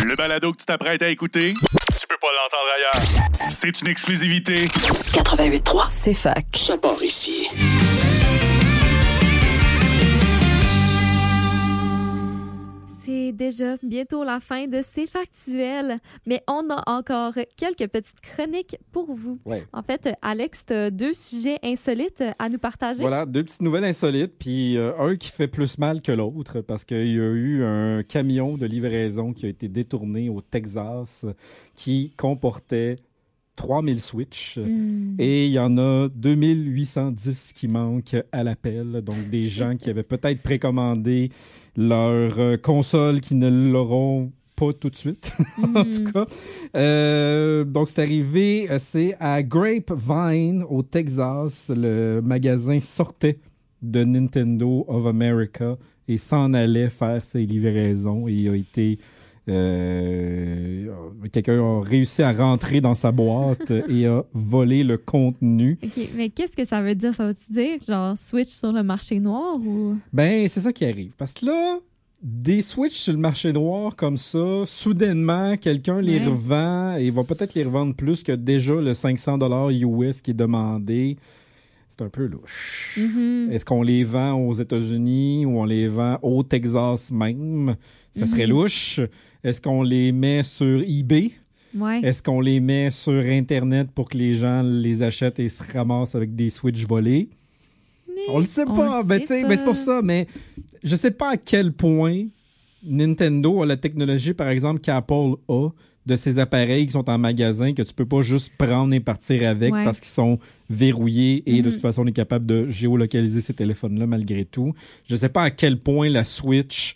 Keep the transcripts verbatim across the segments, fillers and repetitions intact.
Le balado que tu t'apprêtes à écouter, tu peux pas l'entendre ailleurs. C'est une exclusivité. quatre-vingt-huit trois, c'est fac. Ça part ici. C'est déjà bientôt la fin de C'est factuel, mais on a encore quelques petites chroniques pour vous. Ouais. En fait, Alex, tu as deux sujets insolites à nous partager. Voilà, deux petites nouvelles insolites, puis euh, un qui fait plus mal que l'autre, parce qu'il y a eu un camion de livraison qui a été détourné au Texas qui comportait trois mille Switch, Mm. et il y en a deux mille huit cent dix qui manquent à l'appel, donc des gens qui avaient peut-être précommandé leur euh, console qui ne l'auront pas tout de suite, en tout cas. Euh, donc, c'est arrivé, euh, c'est à Grapevine, au Texas. Le magasin sortait de Nintendo of America et s'en allait faire ses livraisons. Et il a été... Euh, quelqu'un a réussi à rentrer dans sa boîte et a volé le contenu. OK, mais qu'est-ce que ça veut dire? Ça veut-tu dire, genre, switch sur le marché noir ou... Ben, c'est ça qui arrive. Parce que là, des Switch sur le marché noir comme ça, soudainement, quelqu'un les Ouais. revend et va peut-être les revendre plus que déjà le cinq cents dollars U S qui est demandé. C'est un peu louche. Mm-hmm. Est-ce qu'on les vend aux États-Unis ou on les vend au Texas même? Ça serait Mhm. louche. Est-ce qu'on les met sur eBay? Ouais. Est-ce qu'on les met sur Internet pour que les gens les achètent et se ramassent avec des Switch volés? On le sait On pas. le Ben, sait tu sais, pas. ben, c'est pour ça, mais je sais pas à quel point Nintendo a la technologie, par exemple, qu'Apple a de ces appareils qui sont en magasin que tu peux pas juste prendre et partir avec Ouais. parce qu'ils sont verrouillés et de Mhm. toute façon, on est capable de géolocaliser ces téléphones-là malgré tout. Je sais pas à quel point la Switch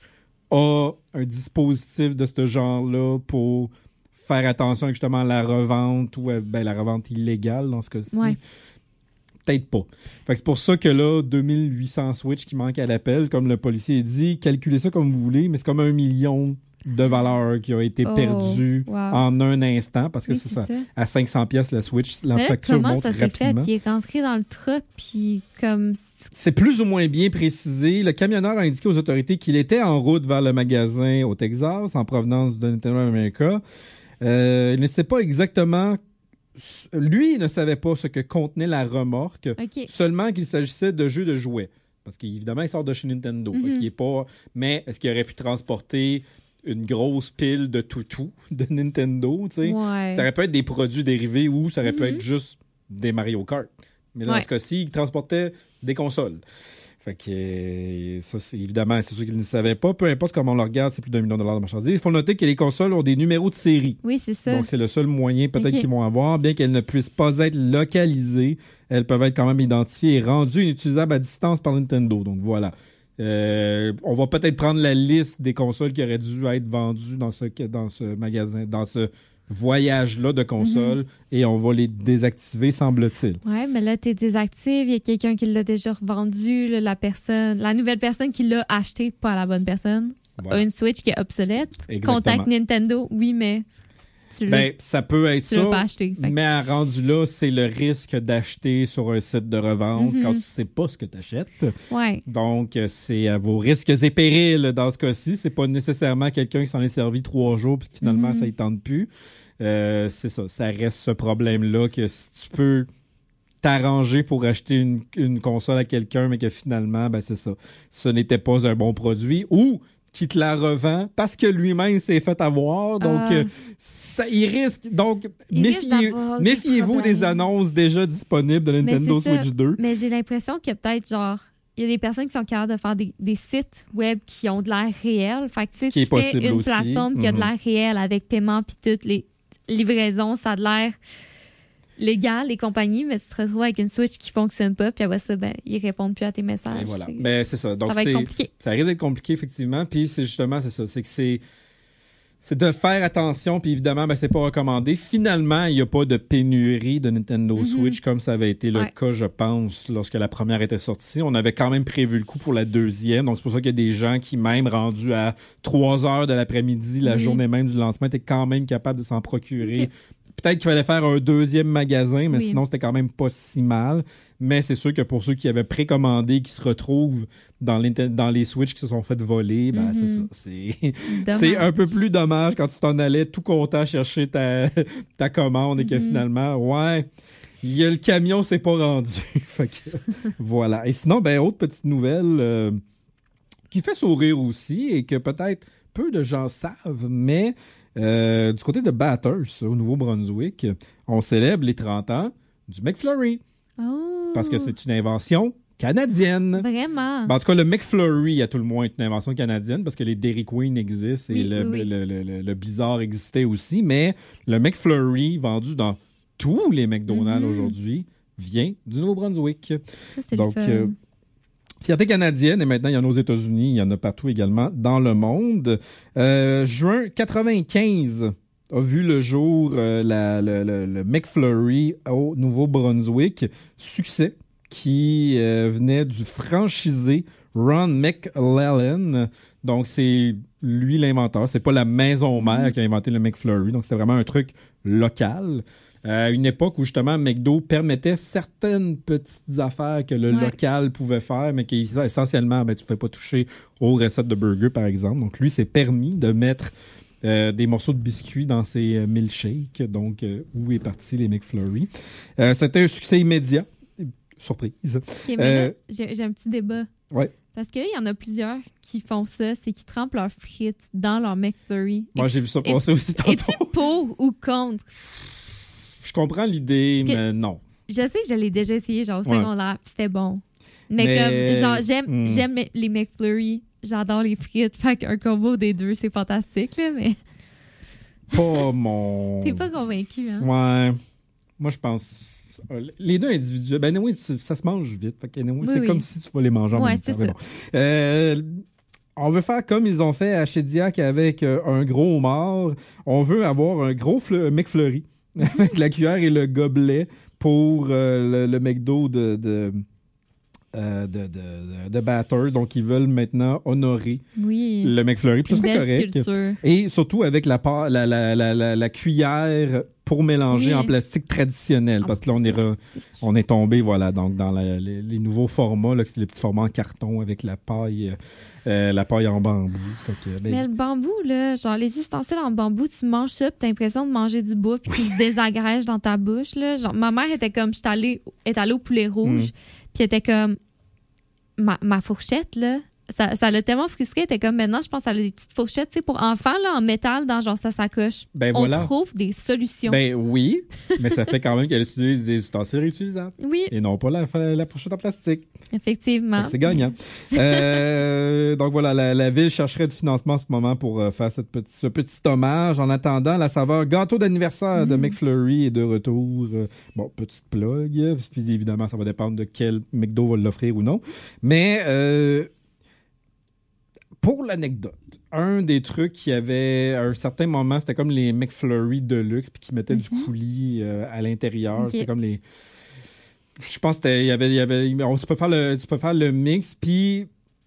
a un dispositif de ce genre-là pour faire attention justement à la revente ou à, ben, la revente illégale dans ce cas-ci. Ouais. Peut-être pas. Fait que c'est pour ça que là, deux mille huit cents Switch qui manquent à l'appel, comme le policier dit, calculez ça comme vous voulez, mais c'est comme un million de valeur qui a été Oh, perdu wow. en un instant, parce que Oui, c'est c'est ça. ça. À cinq cents pièces la Switch, la Mais là, facture comment monte ça s'est fait? rapidement. Il est rentré dans le truck, puis comme... C'est plus ou moins bien précisé. Le camionneur a indiqué aux autorités qu'il était en route vers le magasin au Texas, en provenance de Nintendo of America. Euh, il ne sait pas exactement... Lui, il ne savait pas ce que contenait la remorque, OK. seulement qu'il s'agissait de jeux de jouets. Parce qu'évidemment, il sort de chez Nintendo. Mhm. Fait qu'il est pas... Mais est-ce qu'il aurait pu transporter une grosse pile de toutous de Nintendo, tu sais? Ouais. Ça aurait pu être des produits dérivés ou ça aurait pu Mhm. être juste des Mario Kart. Mais là, Ouais. dans ce cas-ci, il transportait des consoles. Fait que euh, ça, c'est évidemment, c'est sûr qu'il ne savait pas. Peu importe comment on le regarde, c'est plus d'un million de dollars de marchandises. Il faut noter que les consoles ont des numéros de série. Oui, c'est ça. Donc, c'est le seul moyen peut-être Ok. qu'ils vont avoir. Bien qu'elles ne puissent pas être localisées, elles peuvent être quand même identifiées et rendues inutilisables à distance par Nintendo. Donc, voilà. Euh, on va peut-être prendre la liste des consoles qui auraient dû être vendues dans ce, dans ce magasin, dans ce voyage-là de consoles, Mhm. et on va les désactiver, semble-t-il. Ouais, mais là, t'es désactive. Il y a quelqu'un qui l'a déjà revendu. là, la personne, la nouvelle personne qui l'a acheté, pas la bonne personne, Voilà. a une Switch qui est obsolète. Exactement. Contact Nintendo, oui, mais tu l'as, Ben, ça peut être tu l'as pas ça, acheté. Fait que- mais à rendu là, c'est le risque d'acheter sur un site de revente Mhm. quand tu sais pas ce que tu achètes. Ouais. Donc, euh, c'est à vos risques et périls dans ce cas-ci. C'est pas nécessairement quelqu'un qui s'en est servi trois jours puis que finalement, Mhm. ça ne tente plus. Euh, c'est ça. Ça reste ce problème-là que si tu peux t'arranger pour acheter une, une console à quelqu'un, mais que finalement, ben c'est ça. Ce n'était pas un bon produit ou qui te la revend parce que lui-même s'est fait avoir. Donc, Ah. euh, ça, il risque. Donc, Il risque méfiez, d'avoir des méfiez-vous des problèmes. annonces déjà disponibles de Mais Nintendo c'est ça. Switch deux. Mais j'ai l'impression que peut-être, genre, il y a des personnes qui sont capables de faire des, des sites web qui ont de l'air réel. Fait que, tu sais, Ce qui est tu fais possible une aussi. plateforme qui a de Mhm. l'air réel avec paiement puis toutes les livraisons, ça a de l'air légal, les compagnies, mais tu te retrouves avec une Switch qui fonctionne pas, puis après ça, ben, ils répondent plus à tes messages. Et voilà. C'est- Ben, c'est ça. Donc, ça va être c'est- compliqué. Ça risque d'être compliqué, effectivement. Puis, c'est justement, c'est ça. C'est que c'est. C'est de faire attention, puis évidemment, ben, c'est pas recommandé. Finalement, il n'y a pas de pénurie de Nintendo Mhm. Switch comme ça avait été le Ouais. cas, je pense, lorsque la première était sortie. On avait quand même prévu le coup pour la deuxième. Donc, c'est pour ça qu'il y a des gens qui, même rendus à trois heures de l'après-midi, la Mhm. journée même du lancement, étaient quand même capables de s'en procurer. Ok. Peut-être qu'il fallait faire un deuxième magasin, mais Oui. sinon, c'était quand même pas si mal. Mais c'est sûr que pour ceux qui avaient précommandé, qui se retrouvent dans les, dans les Switch qui se sont fait voler, ben Mhm. c'est ça. C'est, Dommage. c'est un peu plus dommage quand tu t'en allais tout content chercher ta, ta commande et que Mhm. finalement, ouais, il y a le camion, c'est pas rendu. Fait que, voilà. Et sinon, ben, autre petite nouvelle euh, qui fait sourire aussi et que peut-être peu de gens savent, mais euh, du côté de Bathurst, au Nouveau-Brunswick, on célèbre les trente ans du McFlurry. Oh. Parce que c'est une invention canadienne. Vraiment. Ben, en tout cas, le McFlurry, à tout le moins, est une invention canadienne parce que les Dairy Queen existent et Oui, le, oui, oui. Le, le- le- le Blizzard existait aussi. Mais le McFlurry, vendu dans tous les McDonald's Mhm. aujourd'hui, vient du Nouveau-Brunswick. Ça, c'est Donc, le fun. euh, fierté canadienne, et maintenant, il y en a aux États-Unis, il y en a partout également dans le monde. Euh, juin quatre-vingt-quinze a vu le jour euh, la- le, le- le McFlurry au Nouveau-Brunswick. Succès qui euh, venait du franchisé Ron McLellan. Donc, c'est lui l'inventeur. C'est pas la maison mère Mhm. qui a inventé le McFlurry. Donc, c'était vraiment un truc local. Euh, à une époque où, justement, McDo permettait certaines petites affaires que le Ouais. local pouvait faire, mais qui, essentiellement, ben, tu ne pouvais pas toucher aux recettes de burgers, par exemple. Donc, lui, c'est permis de mettre euh, des morceaux de biscuits dans ses euh, milkshakes. Donc, euh, où est parti les McFlurry. Euh, c'était un succès immédiat. Surprise. Ok, mais là, euh, j'ai, j'ai un petit débat. Ouais. Parce que là, il y en a plusieurs qui font ça, c'est qu'ils trempent leurs frites dans leur McFlurry. Moi, j'ai vu ça Et- passer aussi Es-tu tantôt. pour ou contre? Je comprends l'idée, Que- mais non. Je sais que je l'ai déjà essayé, genre au Ouais. secondaire, puis c'était bon. Mais, Mais- comme, genre, j'aime, Hmm. j'aime les McFlurry, j'adore les frites, fait qu'un combo des deux, c'est fantastique, là, mais Pas mon... t'es pas convaincu, hein? Ouais. Moi, je pense... Les deux individuels, ben oui, ça se mange vite. Fait que, anyway, Oui, c'est oui. comme si tu vas les manger en Ouais, même c'est temps. mais ça. bon. Euh, on veut faire comme ils ont fait à Shediac avec euh, un gros homard. On veut avoir un gros fleu- McFlurry avec la cuillère et le gobelet pour euh, le, le McDo de... de euh, de, de, de, de Batter. Donc, ils veulent maintenant honorer Oui. le McFlurry. Puis Une ça serait belle correct. culture. Et surtout avec la, pa- la, la, la, la, la cuillère pour mélanger Oui. en plastique traditionnel. En Parce que là, on est, re- plastique. on est tombé voilà, donc dans la- les, les nouveaux formats, là, que c'est les petits formats en carton avec la paille, euh, la paille en bambou. Fait que, ben, Mais le bambou, là, genre les ustensiles en bambou, tu manges ça, puis t'as l'impression de manger du bois, puis tu se désagrèges dans ta bouche, là. Genre, ma mère était comme, j'étais allée, est allée au poulet rouge, Mm. puis elle était comme, ma, ma fourchette, là, ça, ça l'a tellement frustrée, elle était comme, maintenant, je pense qu'elle a des petites fourchettes, tu sais, pour enfants, là, en métal, dans genre sa sacoche. ben On voilà. trouve des solutions. Ben oui, mais ça fait quand même qu'elle utilise des ustensiles réutilisables. Oui, Et non pas la, la pochette en plastique. effectivement. Fait que c'est gagnant. Euh, donc voilà, la, la ville chercherait du financement en ce moment pour euh, faire cette petite, ce petit hommage. En attendant, la saveur gâteau d'anniversaire de Mm. McFlurry est de retour. Euh, bon, petite plug. Puis évidemment, ça va dépendre de quel McDo va l'offrir ou non. Mais euh, pour l'anecdote, un des trucs qui avait à un certain moment, c'était comme les McFlurry de luxe, puis qui mettaient du Mhm. coulis euh, à l'intérieur. Ok. C'était comme les... Je pense que c'était- il y avait, il y avait, on- tu peux faire le, tu peux faire le mix, puis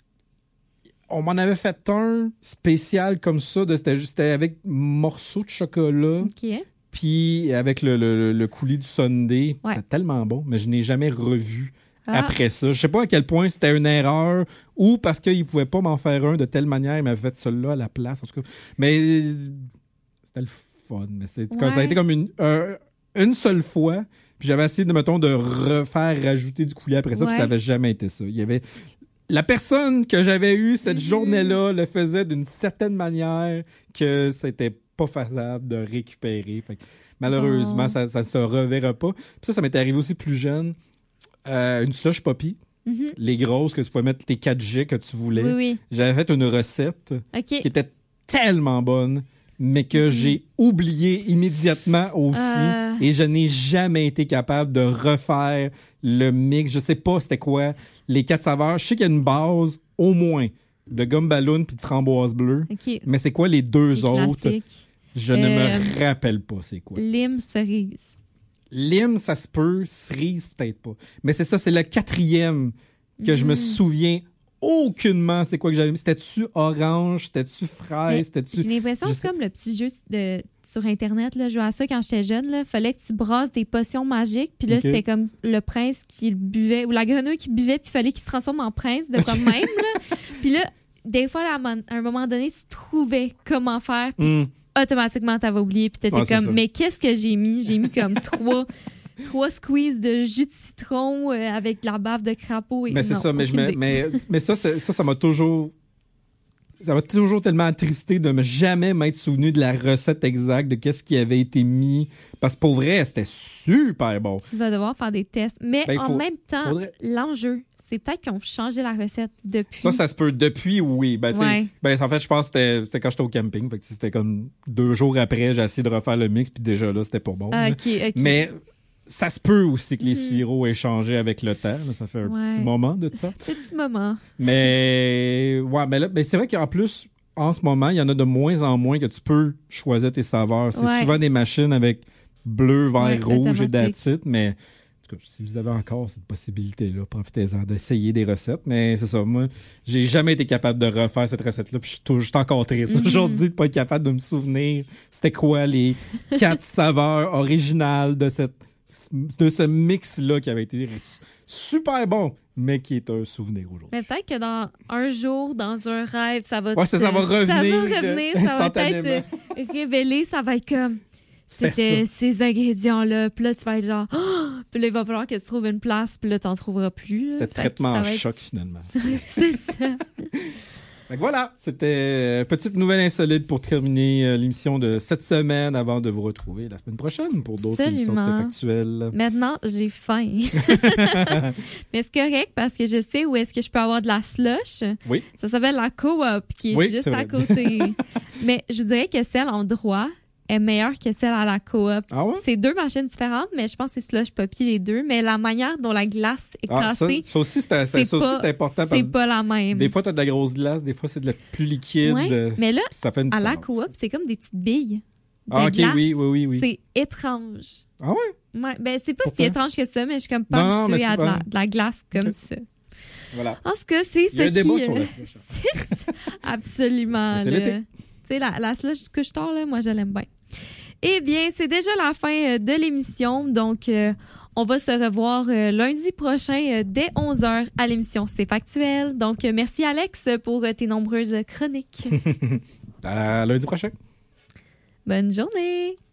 on m'en avait fait un spécial comme ça, de, c'était, juste- c'était avec morceaux de chocolat, OK. puis avec le, le, le coulis du sundae. Ouais. C'était tellement bon, mais je n'ai jamais revu Ah, après ça. Je sais pas à quel point c'était une erreur ou parce qu'il ne pouvait pas m'en faire un de telle manière, il m'avait fait celui-là à la place. En tout cas, mais euh, c'était le fun. Mais c'est, ça a Ouais. été comme une, un- une seule fois. Puis j'avais essayé de, mettons, de refaire rajouter du coulis après ça, puis Ouais. ça n'avait jamais été ça. Il y avait... La personne que j'avais eue cette Mhm. journée-là le faisait d'une certaine manière que c'était pas faisable de récupérer. Fait que malheureusement, Bon. ça ne se reverra pas. Puis ça, ça m'était arrivé aussi plus jeune. Euh, une slush poppy, mhm. les grosses que tu pouvais mettre tes quatre G que tu voulais. Oui, oui. J'avais fait une recette OK. qui était tellement bonne, mais que Mhm. j'ai oublié immédiatement aussi. Euh. Et je n'ai jamais été capable de refaire le mix. Je sais pas c'était quoi les quatre saveurs. Je sais qu'il y a une base, au moins, de gomme ballon puis de framboise bleue. OK. Mais c'est quoi les deux Les autres? classiques. Je ne Euh, me rappelle pas c'est quoi. Lime, cerise. Lime, ça se peut. Cerise, peut-être pas. Mais c'est ça, c'est le quatrième que je me Mhm. souviens aucunement c'est quoi que j'avais mis. C'était-tu orange? C'était-tu fraise? C'était-tu... J'ai l'impression que c'est comme le petit jeu de, sur Internet. Là, je jouais à ça quand j'étais jeune. Il fallait que tu brasses des potions magiques. Puis là, okay. c'était comme le prince qui le buvait, ou la grenouille qui buvait, puis il fallait qu'il se transforme en prince, de quoi même. Là. Puis là, des fois, à un moment donné, tu trouvais comment faire, puis mm. automatiquement, t'avais oublié. Puis t'étais ouais, comme, mais qu'est-ce que j'ai mis? J'ai mis comme trois... Trois squeezes de jus de citron euh, avec de la bave de crapaud. Et mais c'est non, ça, mais, je me, mais, mais ça, ça, ça m'a toujours... Ça m'a toujours tellement attristé de me jamais m'être souvenu de la recette exacte, de qu'est-ce qui avait été mis. Parce que pour vrai, c'était super bon. Tu vas devoir faire des tests. Mais ben, en faut, même temps, faudrait... l'enjeu, c'est peut-être qu'ils ont changé la recette depuis. Ça, ça se peut. Depuis, oui. Ben, ouais. ben, en fait, je pense que c'était, c'était quand j'étais au camping. Fait que c'était comme deux jours après, j'ai essayé de refaire le mix, puis déjà là, c'était pas bon. Ah, OK, OK. Mais... Ça se peut aussi que les sirops aient changé avec le temps. Là, ça fait un ouais. petit moment de ça. Petit moment. Mais, ouais, mais là, ben c'est vrai qu'en plus, en ce moment, il y en a de moins en moins que tu peux choisir tes saveurs. C'est ouais. souvent des machines avec bleu, vert, ouais, rouge et that's it. Mais, en tout cas, si vous avez encore cette possibilité-là, profitez-en d'essayer des recettes. Mais c'est ça, moi, j'ai jamais été capable de refaire cette recette-là. Puis je suis encore triste mm-hmm. aujourd'hui de ne pas être capable de me souvenir c'était quoi les quatre saveurs originales de cette de ce mix-là qui avait été super bon, mais qui est un souvenir aujourd'hui. Mais peut-être que dans un jour, dans un rêve, ça va... Ouais, ça, ça va revenir. Ça va revenir, ça va peut-être révéler, ça va être comme... C'était ces ingrédients-là, puis là, tu vas être genre... Oh! Puis là, il va falloir que tu trouves une place, puis là, t'en trouveras plus. C'était traitement en être... choc, finalement. C'est ça. Donc voilà, c'était une petite nouvelle insolite pour terminer euh, l'émission de cette semaine avant de vous retrouver la semaine prochaine pour d'autres émissions de C'est factuel. Maintenant, j'ai faim. Mais c'est correct parce que je sais où est-ce que je peux avoir de la slush. Oui. Ça s'appelle la Coop qui est oui, juste c'est à côté. Mais je dirais que celle en droit est meilleure que celle à la Coop. Ah ouais? C'est deux machines différentes, mais je pense que c'est slush poppy les deux. Mais la manière dont la glace est ah, cassée, ça, ça aussi, c'est, c'est, ça aussi, c'est important. C'est pas la même. Des fois, tu as de la grosse glace, des fois, c'est de la plus liquide. Ouais, mais là, ça fait une à la Coop, c'est comme des petites billes. Ah, OK, glace. oui, oui, oui, oui. C'est étrange. Ah ouais? Ouais, ben c'est pas Pourquoi? si étrange que ça, mais je suis comme pas non, habituée non, à de la, de la glace comme okay. ça. Voilà. En tout cas, c'est ça qui... Il y a un débat euh, sur la slush. Absolument. C'est l'été. Tu sais, la, la slush du couche-tard, là, moi, je l'aime bien. Eh bien, c'est déjà la fin de l'émission, donc euh, on va se revoir euh, lundi prochain euh, dès onze heures à l'émission C'est factuel. Donc, euh, merci Alex pour euh, tes nombreuses chroniques. À lundi prochain. Bonne journée.